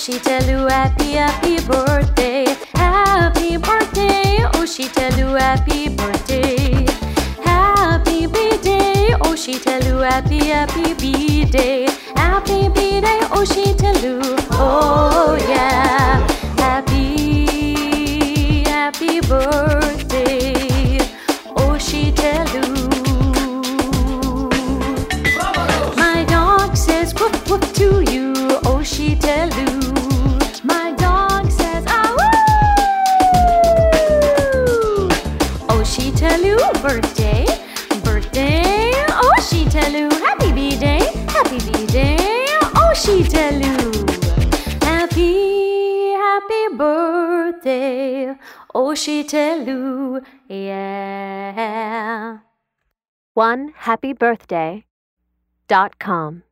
Oshitelu, happy, happy birthday. Happy birthday, Oshitelu, happy birthday. Happy B-day, Oshitelu, happy, happy B-day. Happy B-day, Oshitelu, oh yeah. Happy, happy birthday, Oshitelu. My dog says whoop whoop to you, Oshitelu. My dog says ah woo. Oshitelu, birthday, birthday, Oshitelu, happy B-day, happy B-day, Oshitelu. Happy, happy birthday, Oshitelu, yeah. OneHappyBirthday.com